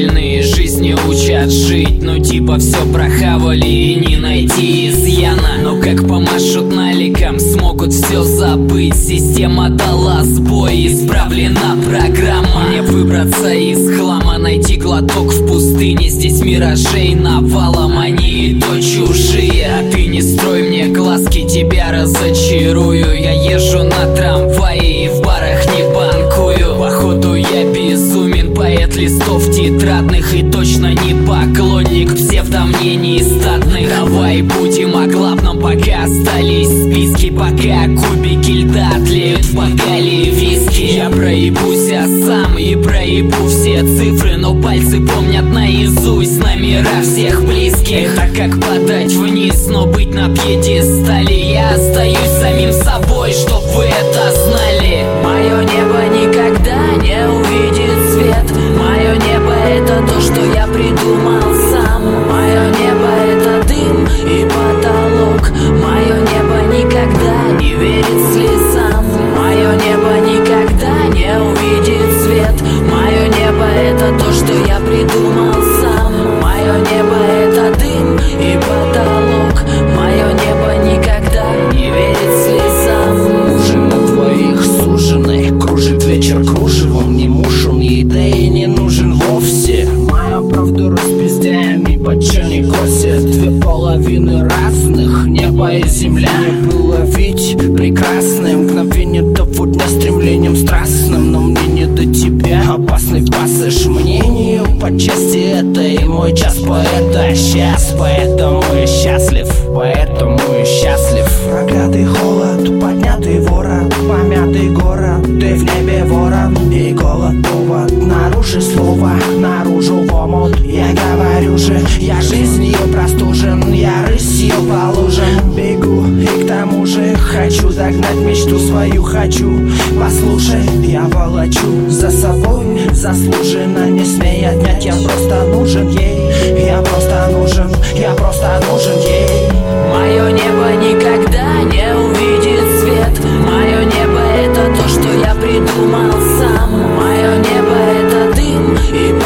остальные жизни учат жить. Ну типа все прохавали и не найти изъяна. Но как помашут наликом, смогут все забыть. Система дала сбой, исправлена программа. Мне выбраться из хлама, найти глоток в пустыне. Здесь миражей навалом, они и то чужие. А ты не строй мне глазки, тебя разочарую. Я езжу на трамвае и в барах не банкую. Походу я безумен, поэт листов тетрадных. И точно не поклонник псевдомнений статных. Давай будем о главном, пока остались списки. Пока кубики льда тлеют в бокале виски. Я проебусь, а сам и проебу все цифры. Но пальцы помнят наизусть номера всех близких. Это как подать вниз, но быть на пьедестале. Я остаюсь самим собой, чтоб вы это знали. Мое небо никогда не увидит свет. Мое небо это то, что я придумал сам. Мое небо это дым и потолок. Мое небо никогда не верит слезам. Мое небо никогда не увидит свет. Мое небо это то, что я придумал сам. Мое небо это дым и потолок. Мое небо никогда не верит слезам. Ужин на двоих суженый, кружит вечер кружевом. Не муж он ей, да и не нужен вовсе. Моя правда распиздяем, по чё не косит. Две половины разных, небо и земля. Не было ведь прекрасное мгновение того дня, стремлением страстным. Но мне не до тебя, опасный пассаж мнению по части это. И мой час поэта сейчас, поэтому я счастлив. Поэтому я счастлив. Проклятый холод, поднятый ворот, помятый город. Ты в небе ворон, и голод повод. Наруши слово, наружу в омут. Я говорю же, я жизнью простужен. Я рысью по лужам бегу, и к тому же хочу догнать мечту свою. Хочу, послушай, я волочу за собой заслуженно. Не смей отнять, я просто нужен ей. Я просто нужен, я просто нужен ей. Мое небо никогда не увидит свет. Мое небо это то, что я придумал сам. Мое небо это дым и